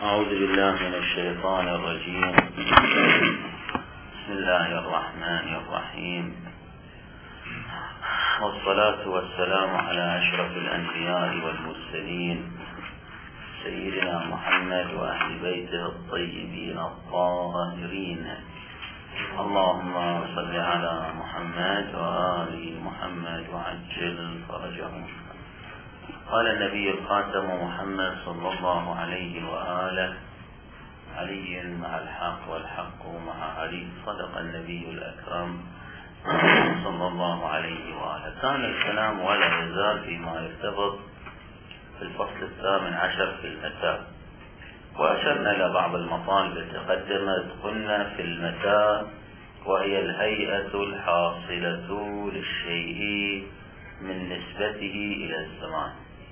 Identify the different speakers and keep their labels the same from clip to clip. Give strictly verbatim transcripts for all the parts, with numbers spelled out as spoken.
Speaker 1: أعوذ بالله من الشيطان الرجيم. بسم الله الرحمن الرحيم، والصلاة والسلام على أشرف الأنبياء والمرسلين سيدنا محمد وأهل بيته الطيبين الطاهرين. اللهم صل على محمد وآل محمد وعجل فرجهم. قال النبي الخاتم محمد صلى الله عليه وآله: علي مع الحق والحق مع علي. صدق النبي الأكرم صلى الله عليه وآله. كان الكلام ولا يزال فيما يرتبط في الفصل الثامن عشر في المتى، وأشرنا إلى بعض المطالب التي تقدمت. قلنا في المتى وهي الهيئة الحاصلة للشيء من نسبته إلى الزمان.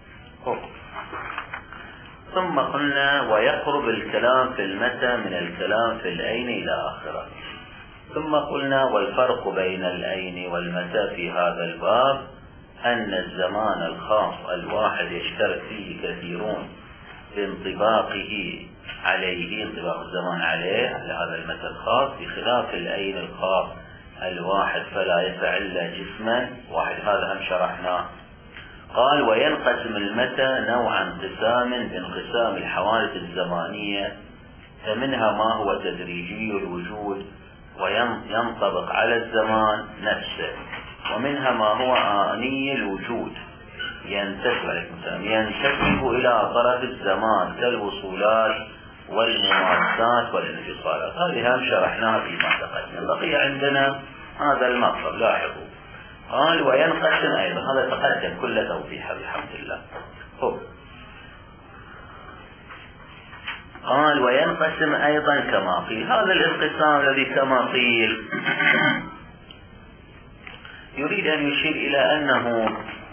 Speaker 1: ثم قلنا ويقرب الكلام في المتى من الكلام في الأين إلى آخره. ثم قلنا والفرق بين الأين والمتى في هذا الباب أن الزمان الخاص الواحد يشترك فيه كثيرون بانطباقه عليه، انطباق الزمان عليه على هذا المتى الخاص، بخلاف الأين الخاص الواحد فلا يسع إلا جسما واحد. هذا هم شرحناه. قال وينقسم المتى نوعا انقسام بانقسام الحوادث الزمانية، فمنها ما هو تدريجي الوجود وينطبق على الزمان نفسه، ومنها ما هو آني الوجود ينتسب ينتسب إلى طرف الزمان كالوصولات والمماسات والانفصالات. هذه هم شرحناها فيما تقدم. بقي عندنا هذا المطلب، لاحظوا. قال وينقسم أيضا، هذا تقدم كل توضيحه بحمد الله. هو. قال وينقسم أيضا كما قيل. هذا الانقسام الذي كما قيل يريد أن يشير إلى أنه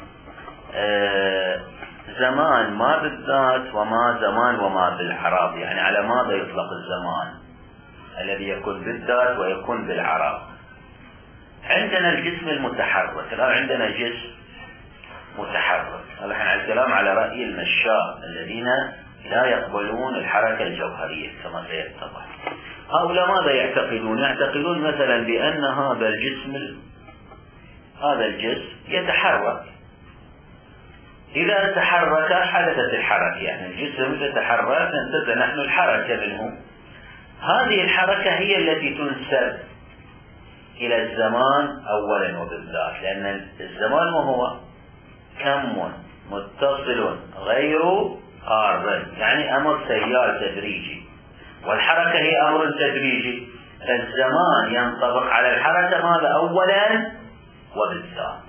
Speaker 1: آه زمان ما بالذات وما زمان وما بالعرب. يعني على ماذا يطلق الزمان الذي يكون بالذات ويكون بالعرب؟ عندنا الجسم المتحرك. الآن عندنا جسم متحرك. هذا احنا الكلام على رأي المشاة الذين لا يقبلون الحركة الجوهرية كما سيتضح. هؤلاء ماذا يعتقدون؟ يعتقدون مثلا بأن هذا الجسم هذا الجسم يتحرك. إذا تحرك حدثت الحركة، يعني الجسم يتحرك ننتزع نحن الحركة منه. هذه الحركة هي التي تنسب إلى الزمان أولا وبالذات، لأن الزمان وهو كم متصل غير قارب، يعني أمر سيال تدريجي، والحركة هي أمر تدريجي. الزمان ينطبق على الحركة ماذا أولا وبالذات،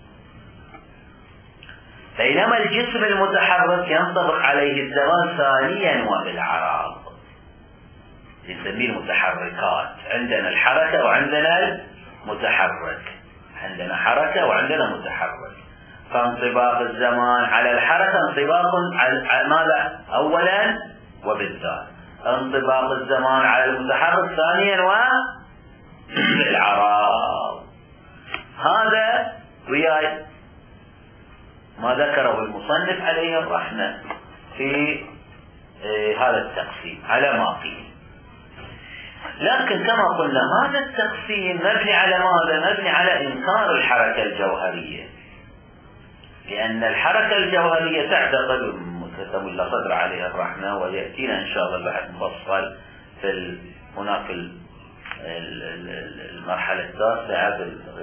Speaker 1: بينما الجسم المتحرك ينطبق عليه الزمان ثانيا وبالعرض. نسميه المتحركات. عندنا الحركة وعندنا المتحرك، عندنا حركة وعندنا متحرك. فانطباق الزمان على الحركة انطباق على ماذا أولا وبالذات، انطباق الزمان على المتحرك ثانيا وبالعرض. هذا وياي ما ذكره المصنف عليه الرحمة في هذا التقسيم على ما قيل. لكن كما قلنا هذا التقسيم مبني على ماذا؟ مبني على إنكار الحركة الجوهرية، لأن الحركة الجوهرية تعتقد كتب الله صدر عليه الرحمة، ويأتينا إن شاء الله البحث مفصل في هناك المرحلة التاسعة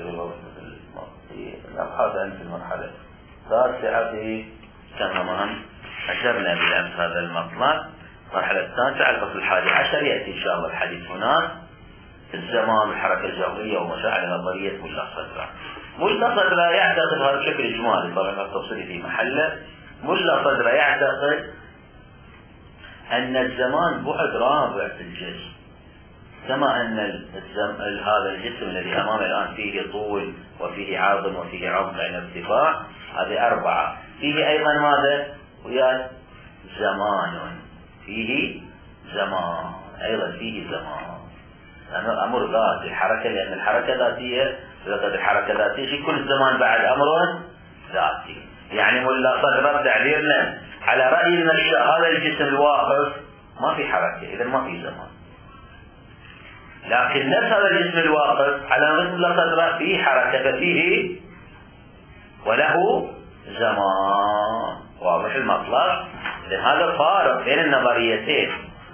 Speaker 1: في الأبحاث في المرحلة التاسعة في كما مهم أشرنا بالأمس هذا المطلب. المرحلة التاسعة الفصل الحادي عشر يأتي إن شاء الله الحديث هناك في الزمان والحركة الجوهرية ومشاعر نظرية ملا صدرة. ملا صدرة يعتقد هذا بشكل إجمالي، طبعا التفصيل في محله. ملا صدرة يعتقد أن الزمان بعد رابع في الجسم، كما أن الزم... هذا الجسم الذي أمامه الآن فيه طول وفيه عرض وفيه عمق عن ارتفاع، هذه أربعة. فيه أيضا ماذا؟ ويا زمان، فيه زمان أيضا، فيه زمان. أنا أمر ذاتي الحركة، لأن الحركة ذاتية، إذا الحركة ذاتية في كل زمان بعد أمر ذاتي. يعني ملا صدر تعبيرنا على رأي المشاة هذا الجسم الواقف ما في حركة، إذا ما في زمان. لكن نفس هذا الجسم الواقف على مثل لا صدر فيه حركة ففيه وله زمان. واضح المطلب؟ لهذا فارق بين النظريتين،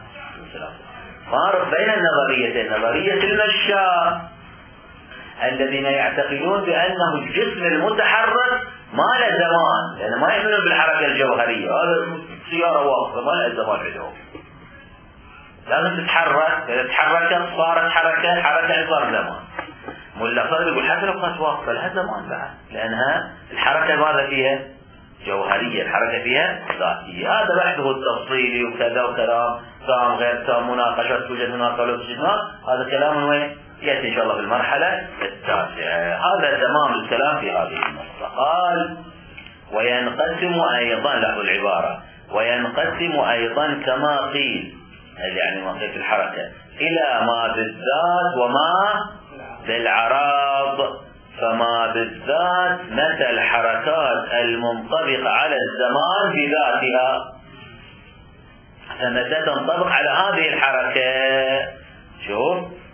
Speaker 1: فارق بين النظريتين. نظرية المشاة الذين يعتقدون بأنه الجسم المتحرك ما له زمان، لأن ما يؤمنون بالحركة الجوهرية، هذا سيارة واقفة ما لها زمان عندهم، لازم تتحرك، إذا تحركت صارت حركة، حركة صار زمان. ملا صار يقول حتى لو كانت واقفة لها زمان بعد، لأنها الحركة ماذا فيها؟ جوهرية، الحركة فيها ذاتية. هذا بحثه التفصيلي وكذا وكلام تام غير تام، مناقشة توجد هناك ولا توجد هناك، هذا كلام وين؟ يأتي إن شاء الله في المرحلة التاسعة. هذا تمام الكلام في هذه النقطة. قال وينقسم أيضا، له العبارة، وينقسم أيضا كما قيل، يعني ما قيل في الحركة، إلى ما بالذات وما بالعراض. فما بالذات متى الحركات المنطبقة على الزمان بذاتها، فمتى تنطبق على هذه الحركة. شوف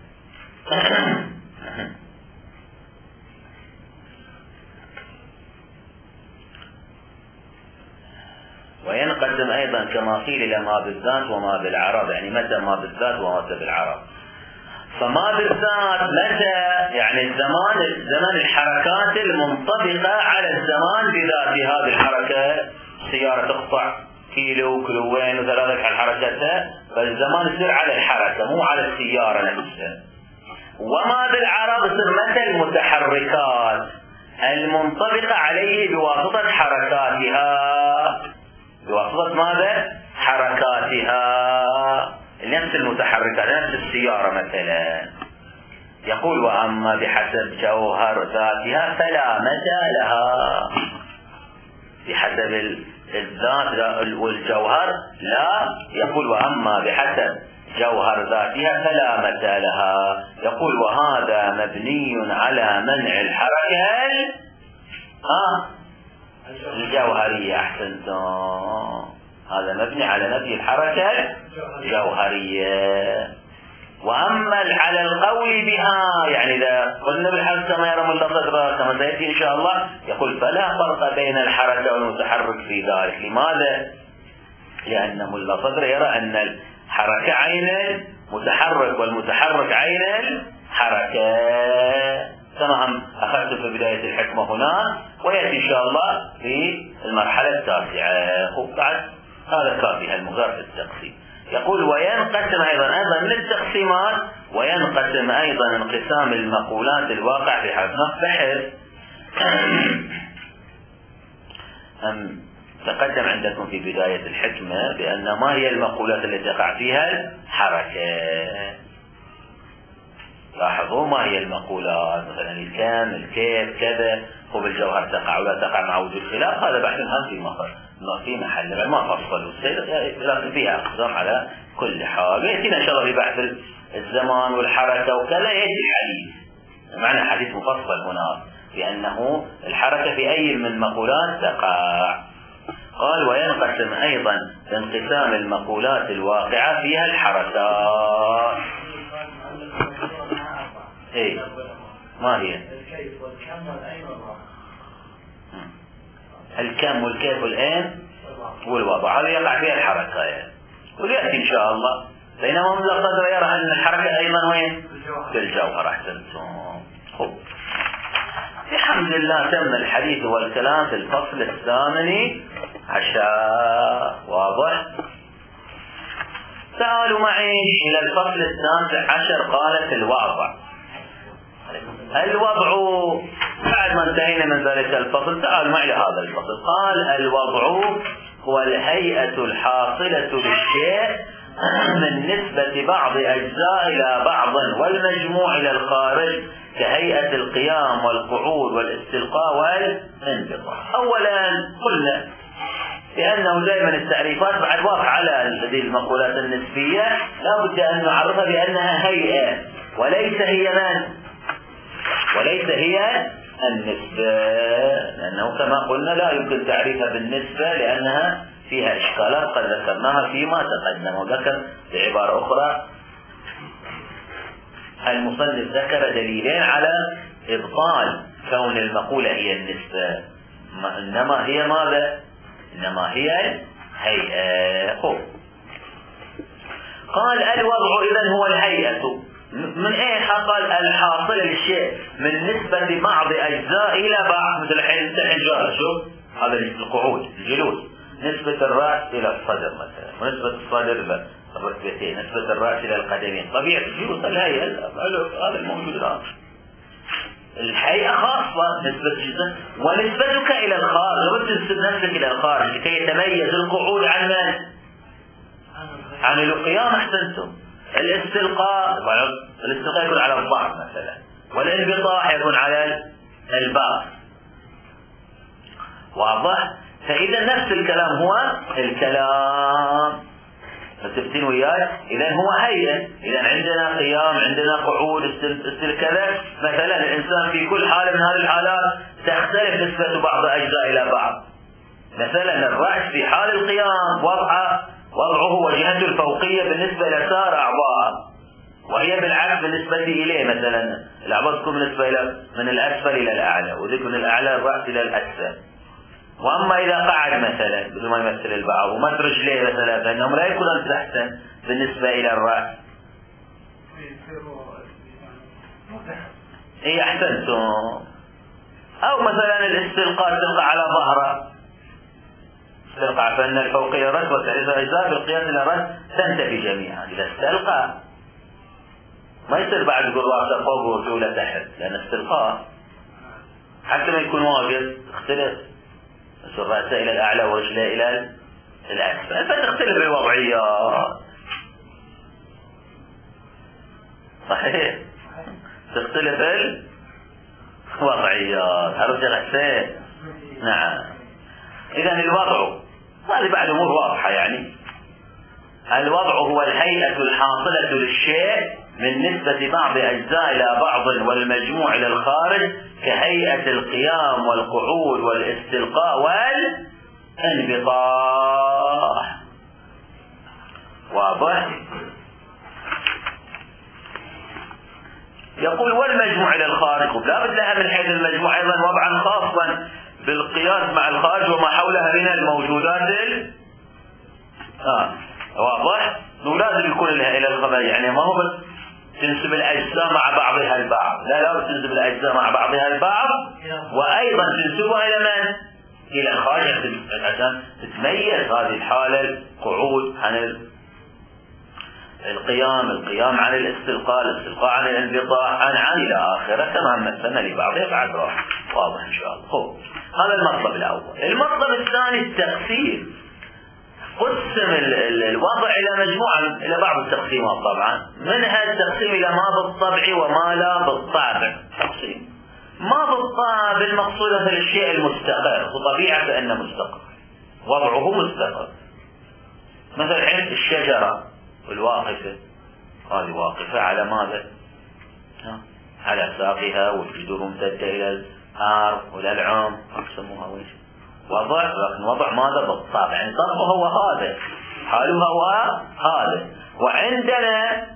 Speaker 1: وينقسم أيضا كما قيل إلى ما بالذات وما بالعراض، يعني متى ما بالذات ومتى بالعراض. فما بالذات متى، يعني الزمان، زمن الحركات المنطبقة على الزمان بذات هذه الحركة. سيارة تقطع كيلو كيلوين وثلاثة على حركتها، فالزمان يصير على الحركة مو على السيارة نفسها. وما بالعراض يصير متى المتحركات المنطبقة عليه بواسطة حركاتها، بواسطة ماذا؟ حركاتها، نفس المتحركات، نفس السيارة مثلا. يقول وأما بحسب جوهر ذاتها فلا متى لها. بحسب الذات والجوهر لا. يقول وأما بحسب جوهر ذاتها فلا متى لها. يقول وهذا مبني على منع الحركة ها الجوهرية. أحسنتم، هذا مبني على نفي الحركة الجوهرية. وأما على القول بها، يعني إذا قلنا بالحركة كما يرى ملا صدر كما سيأتي إن شاء الله، يقول فلا فرق بين الحركة والمتحرك في ذلك. لماذا؟ لأن ملا صدر يرى أن الحركة عين المتحرك والمتحرك عين الحركة، كما هم أخذت في بداية الحكمة هنا، ويأتي إن شاء الله في المرحلة التاسعة. وبعد هذا كافي المغار في التقسيم. يقول وينقسم أيضا أيضا من التقسيمات، وينقسم أيضا انقسام المقولات الواقع في حالة بحث. أم تقدم عندكم في بداية الحكمة بأن ما هي المقولات التي تقع فيها الحركة. لاحظوا ما هي المقولات، مثلا الكم الكيف كذا، وبالجوهر تقع ولا تقع مع وجود خلاف. هذا بحث هم في مصر في محل ما فصلوا لكن فيها اقسام على كل حال. ويأتينا ان شاء الله في بحث الزمان والحركة وكذا يأتي الحديث، معنى حديث مفصل هنا بأنه الحركة في أي من المقولات تقع. قال وينقسم أيضا بانقسام المقولات الواقعة فيها الحركات. ايه ما هي؟
Speaker 2: الكيف والكم والأين والوضع.
Speaker 1: الكم والكيف والأين والوضع، هذا يقع فيها الحركة يعني. ويأتي إن شاء الله. بينما ملا صدر يرى أن الحركة أيضا وين؟ في الجوهر. أحسنتم. خب بحمد الله تم الحديث والكلام في الفصل الثامن عشر. واضح؟ تعالوا معي إلى الفصل التاسع عشر. قالت الوضع. الوضع بعد ما انتهينا من ذلك الفصل تعالوا معي لهذا الفصل. قال الوضع هو الهيئة الحاصلة للشيء من نسبة بعض أجزاء إلى بعض والمجموع إلى الخارج، كهيئة القيام والقعود والاستلقاء والانبطاح. أولا قلنا لأنه دائما التعريفات بعد واقع على هذه المقولات النسبية لا بد أن نعرفها بأنها هيئة وليس هي من وليس هي النسبة، لأنه كما قلنا لا يمكن تعريفها بالنسبة لأنها فيها إشكالات قد ذكرناها فيما تقدم، وذكر بعبارة أخرى المصنف ذكر دليلين على إبطال كون المقولة هي النسبة، إنما هي ماذا؟ إنما هي الهيئة. قال الوضع إذن هو الهيئة، من أين قال الحاصل للشيء من نسبة بعض أجزاء إلى بعض، مثل الحين الحجارة، شوف هذا القعود الجلوس، نسبة الرأس إلى الصدر مثلا، ونسبة الصدر إلى الركبتين، نسبة الرأس إلى القدمين، طبيعة الجلوس الهيئة هذا الموجود الآن. الهيئة خاصة نسبة جزء، ونسبتك إلى الخارج، وتنسب نفسك إلى الخارج لكي يتميز القعود عن من؟ عن القيام. أحسنتم. الاستلقاء، الاستلقاء يكون على الظهر مثلا، والانبطاح يكون على الباط. واضح؟ فإذا نفس الكلام هو الكلام، فتبتين وياي. إذا هو هيئة، إذا عندنا قيام، عندنا قعود، استل كذا. مثلا الإنسان في كل حالة من هذه الحالات تختلف نسبة بعض أجزاء إلى بعض. مثلا الرأس في حال القيام وضعه وضعه وجهته الفوقية بالنسبة إلى سائر أعضاء، وهي بالعكس بالنسبة إليه. مثلا الأعضاء تكون بالنسبة إلى من الأسفل إلى الأعلى، وذكر من الأعلى الرأس إلى الأسفل. وأما إذا قعد مثلا بدون ما يمثل البعض ومد رجليه مثلا، فإنهم لا يكونون تحتا بالنسبة إلى الرأس. إيه أحسنتم. أو مثلا الاستلقاء تلقى على ظهره، استلقى فإن الفوقية رأس والثالثة أجزاء بالقياس إلى الرأس تنتفي جميعا. إذا استلقى ما يصير بعد يقول رأسه فوق ورجوله تحت، لأن استلقاء حتى ما يكون واقف اختلف، يصير رأسه إلى الأعلى ورجله إلى الأسفل، فتختلف الوضعيات. صحيح، تختلف الوضعيات. هرجع حسين. نعم. إذا الوضع هذه بعد أمور واضحة، يعني الوضع هو الهيئة الحاصلة للشيء من نسبة بعض أجزاء إلى بعض والمجموع إلى الخارج، كهيئة القيام والقعود والاستلقاء والانبطاح. واضح؟ يقول والمجموع إلى الخارج، لا بد لها من حيث المجموع أيضا وضعا خاصا بالقياس مع الخارج وما حولها من الموجودات ال... آه. واضح؟ لازم يكون لها إلى الخبر، يعني ما هو بس تنسب الأجزاء مع بعضها البعض، لا لا تنسب الأجزاء مع بعضها البعض، وأيضا تنسبها إلى من؟ إلى الخارج، عشان تتميز هذه الحالة القعود عن القيام، القيام عن الاستلقاء، الاستلقاء عن الانبطاح، عن عن إلى آخره. تمام. مثلنا لبعضها بعد راح. واضح إن شاء الله. خب. هذا المطلب الأول. المطلب الثاني التقسيم. قسم الوضع إلى مجموعة إلى بعض التقسيمات طبعا، منها التقسيم إلى ما بالطبع وما لا بالطبع. تقسيم ما بالطبع بالمقصودة في الشيء المستقر، وطبيعة فإنه مستقر، وضعه مستقر. مثل عند الشجرة الواقفة، هذه واقفة على ماذا؟ على ساقها، والجذور ممتدة إلى الآر وإلى العم، يسموها ويش وضع، لكن وضع ماذا بالطبع، يعني طبعه هو هذا، حالها هو هذا. وعندنا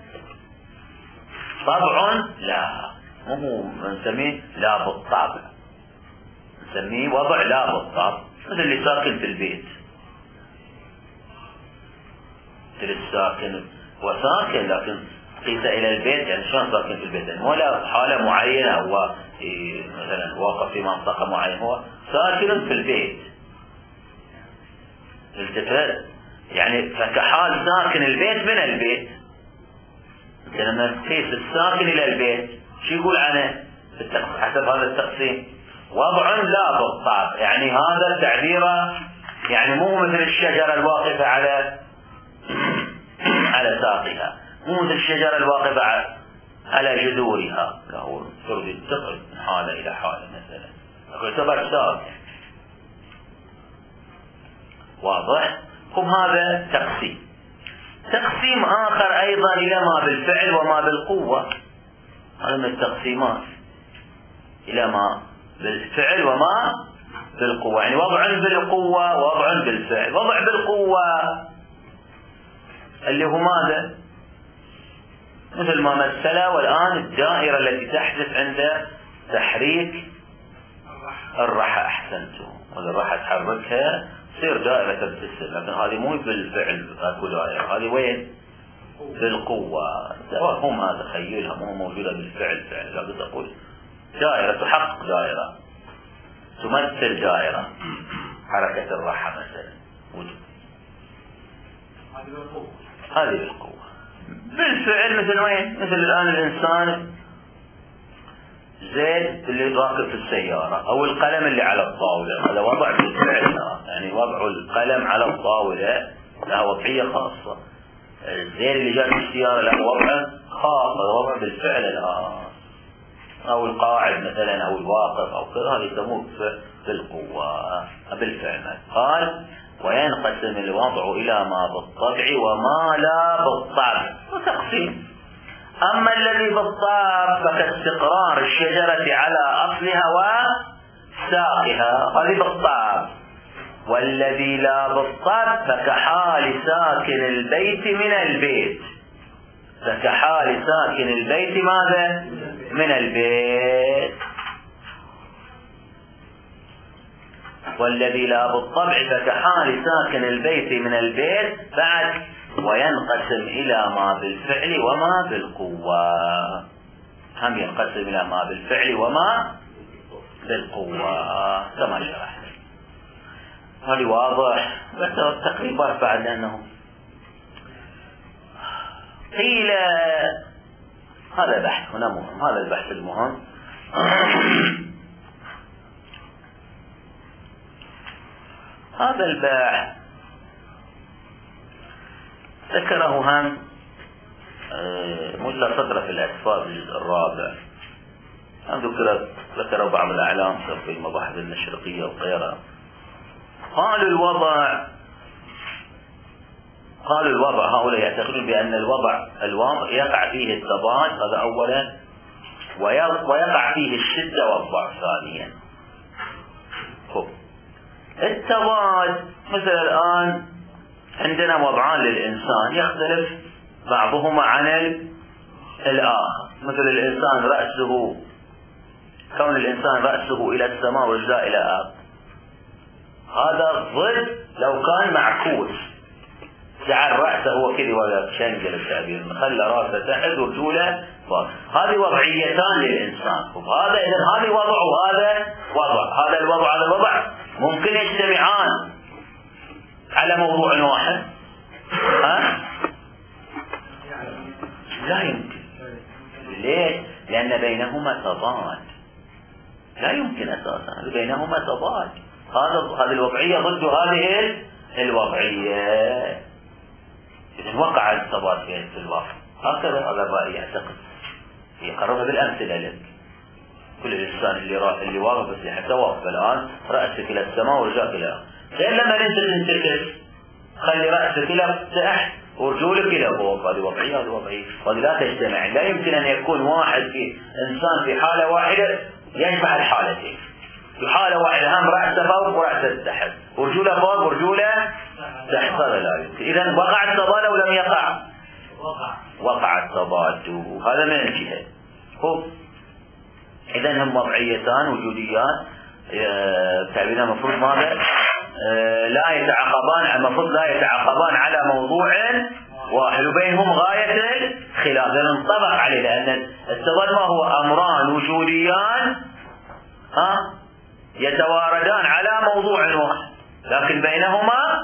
Speaker 1: طبع لا، مو نسميه لا بالطبع، نسميه وضع لا بالطبع، مثل اللي ساكن في البيت، مثل الساكن وساكن لكن قيس إلى البيت، يعني شلون ساكن في البيت، يعني ولا حالة معينة، هو مثلا واقف في منطقة معينة، هو ساكن في البيت. التفت يعني فكحال ساكن البيت من البيت. لما تقيس الساكن إلى البيت شو يقول عنه حسب هذا التقسيم؟ وضع لا بالطبع، يعني هذا التعبير يعني مو مثل الشجرة الواقفة على على ساقها، مو مثل الشجرة الواقفة على جذورها، لا هو فرد ينتقل من حالة إلى حالة مثلا، يعتبر ساكن. واضح؟ هم هذا تقسيم. تقسيم آخر أيضا إلى ما بالفعل وما بالقوة، هذا من التقسيمات، إلى ما بالفعل وما بالقوة، يعني وضع بالقوة ووضع بالفعل. وضع بالقوة اللي هو ماذا؟ مثل ما مثله، والآن الدائرة التي تحدث عند تحريك الرحى. أحسنتم، الرحى تحركها تصير دائرة تبتسم، لكن هذه مو بالفعل اكو دائرة، هذه وين؟ بالقوة. توهم هذا، تخيلها مو موجودة بالفعل فعلا، لابد تقول دائرة تحقق دائرة، تمثل دائرة، حركة الرحى مثلا هذه بالقوة. بالفعل مثل وين؟ مثل الآن الإنسان زيد اللي راكب في السيارة، أو القلم اللي على الطاولة، هذا وضع بالفعل، يعني وضع القلم على الطاولة له وضعية خاصة. الزيد اللي جاء في السيارة له وضع خاص، وضع بالفعل الآن. أو القاعد مثلا أو الواقف أو كذا، هذا يسموه بالقوة بالفعل. قال وينقسم الوضع إلى ما بالطبع وما لا بالطبع، وتقسيم. أما الذي بالطبع فكاستقرار الشجرة على أصلها وساقها، هذه بالطبع. والذي لا بالطبع فكحال ساكن البيت من البيت، فكحال ساكن البيت ماذا؟ من البيت. والذي لا بالطبع فكحال ساكن البيت من البيت. بعد وينقسم إلى ما بالفعل وما بالقوة، هم ينقسم إلى ما بالفعل وما بالقوة كما شرحت. هذه واضح، بس تقريبا بعد أنه قيل هذا بحث هنا مهم، هذا البحث المهم. هذا البحث ذكره هم ملا صدر في الأسفار الرابع، ذكر ذكره بعض الأعلام في المباحث المشرقية والغيرها. قالوا الوضع قالوا الوضع هؤلاء يعتقدون بأن الوضع الوضع يقع فيه التضاد، هذا أولا، ويقع فيه الشدة والضعف ثانيا. التضاد مثل الآن عندنا وضعان للإنسان يختلف بعضهما عن الآخر، مثل الإنسان رأسه، كون الإنسان رأسه إلى السماء ورجله إلى الأرض، هذا ضد لو كان معكوس، جعل رأسه هو كذا ولا شنجل التعبير، خلى رأسه تحت ورجوله فوق، هذه وضعيتان للإنسان. هذا إذا هذه وضع وهذا وضع، هذا الوضع هذا الوضع ممكن يجتمعان على موضوع واحد؟ ها؟ لا يمكن. ليه؟ لأن بينهما تضاد، لا يمكن أساسا، بينهما تضاد. هذا هذه الوضعية ضد هذه الوضعية، إذن وقع التضاد في الواقع. هكذا هذا الرأي يعتقد، يقربها بالأمثلة لك. كل الإنسان اللي را... اللي واقف بس حتى واقف الآن رأسك إلى السماء ورجلك إلى الأرض، غير لما ننزل ننتكس خلي رأسك إلى تحت ورجولك إلى فوق، هذه وضعية هذه وضعية، هذه لا تجتمع. لا يمكن أن يكون واحد في إنسان في حالة واحدة يجمع الحالتين، في حالة واحدة هم رأسه فوق ورأسه تحت ورجوله فوق ورجوله تحت، هذا لا يمكن. إذا وقع التضاد أو لم يقع؟ وقع وقع التضاد، هذا من الجهة. إذا هم وضعيتان وجوديان، تعبيرنا المفروض ماذا؟ لا يتعاقبان، المفروض لا يتعاقبان على موضوع واحد، وبينهم غاية الخلاف، لأن انطبق عليه، لأن التضاد ما هو؟ أمران وجوديان ها يتواردان على موضوع واحد، لكن بينهما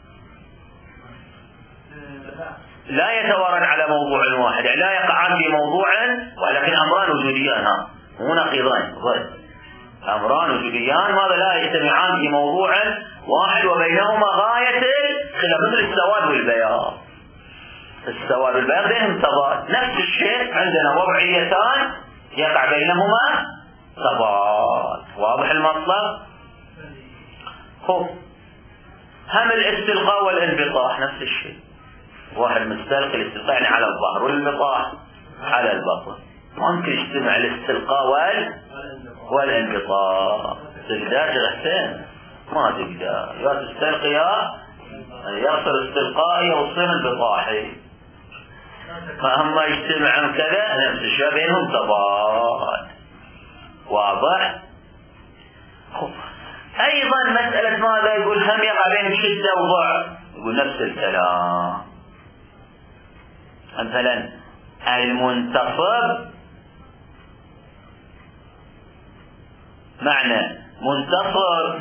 Speaker 1: لا يتوارد على موضوع واحد، يعني لا يقعان في موضوع، ولكن أمران وجوديان، ها مو نقيضان، أمران وجوديان ماذا؟ لا يجتمعان في موضوع واحد وبينهما غاية الخلاف، مثل السواد والبياض. السواد والبياض بينهم تضاد، نفس الشيء عندنا وضعيتان يقع بينهما تضاد. واضح المطلب؟ خب هم الاستلقاء والانبطاح نفس الشيء، واحد مستلقي الاستلقاء يعني على الظهر، والانبطاح على البطن، ممكن يجتمع الاستلقاء والانبطاح. تقدر حسين ما تقدر يا تستلقيا يصل استلقائي يوصل البطاحي فأما يجتمع كذا نفس الشيء بينهم تضاد واضح. أيضا مسألة ماذا يقول هم يقع بين شدة وضعف يقول نفس الكلام. مثلا المنتصب معنى منتصر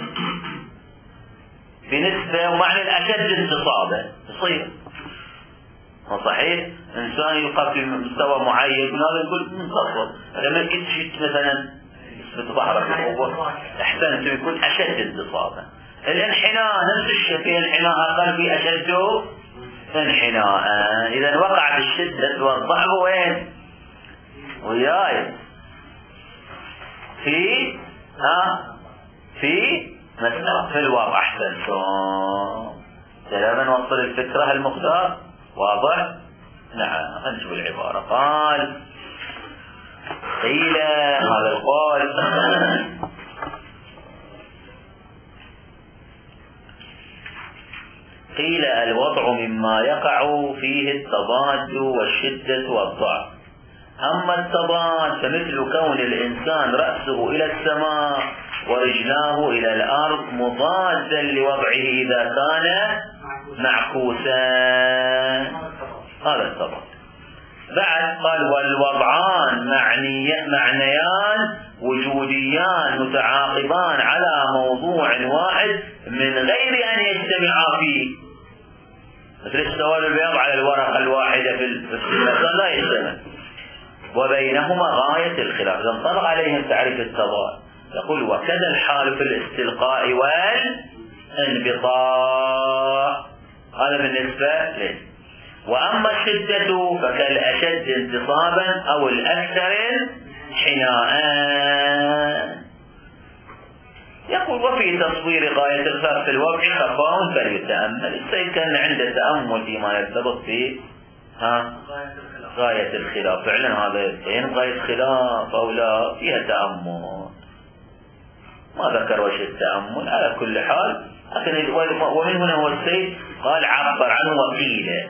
Speaker 1: بنسبة ومعنى الأشد انتصابا يصير صحيح. إنسان يلقى في مستوى معين هذا يقول منتصر لما تشد مثلا نسبة ظهرك القوة أحسنت يكون أشد انتصابا. الانحناء نفس الشيء في انحناء أقل في أشد انحناء. إذا وقعت الشدة والضعف وين وياي في ها في مسألة في الواقع. أحسنتم لما نوصل الفكرة المختار واضح. نعم نشوف العبارة. قال قيل هذا القول قيل الوضع مما يقع فيه التضاد والشدة والضعف. أما التضاد فمثل كون الإنسان رأسه إلى السماء ورجلاه إلى الأرض مضادا لوضعه إذا كان معكوسا. هذا التضاد. بعد قال والوضعان معني معنيان وجوديان متعاقبان على موضوع واحد من غير أن يجتمعا فيه. مثل السواد البياض على الورقة الواحدة في المكان لا يجتمع وبينهما غاية الخلاف. إذا انطبق عليهم تعريف التضاد يقول وكذا الحال في الاستلقاء والانبطاح. هذا بالنسبة له. وأما الشدة فكالأشد انتصابا أو الأكثر انحناء. يقول وفي تصوير غاية الخلاف في الوضع خفاء فليتأمل. السيد كان عنده تأمل فيما يرتبط به ها غاية الخلاف. فعلا هذا بين غاية خلاف أو لا فيها تأمل. ما ذكر وجه التأمل على كل حال. لكن ومن هنا هو السيد قال عبر عنه وقيل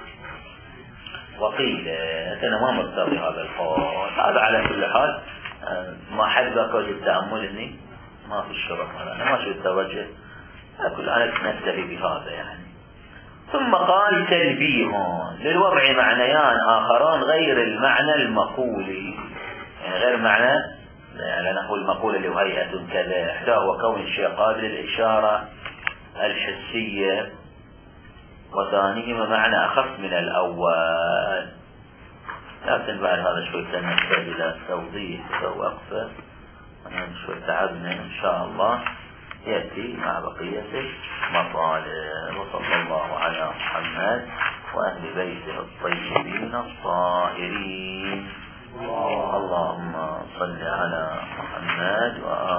Speaker 1: وقيل أنا ما مرتضي هذا القول. هذا على كل حال ما حد ذكر وجه التأمل إني ما في الشرط. أنا ما شفت وجه. على كل حال نكتفي بهذا يعني. ثم قال تنبيه للوضع معنيان آخران غير المعنى المقولي. يعني غير معنى يعني نقول المقولة اللي هو هيئة كذا إحداه وكون الشيء قابل للإشارة الحسية وثانيهما معنى أخف من الأول. لكن بعد هذا شوي نحتاج إلى توضيح ووقفة. أنا شوي تعبنا إن شاء الله يأتي مع بقية المطالب. وصلى الله على محمد وأهل بيته الطيبين الطاهرين. اللهم صل على محمد وآل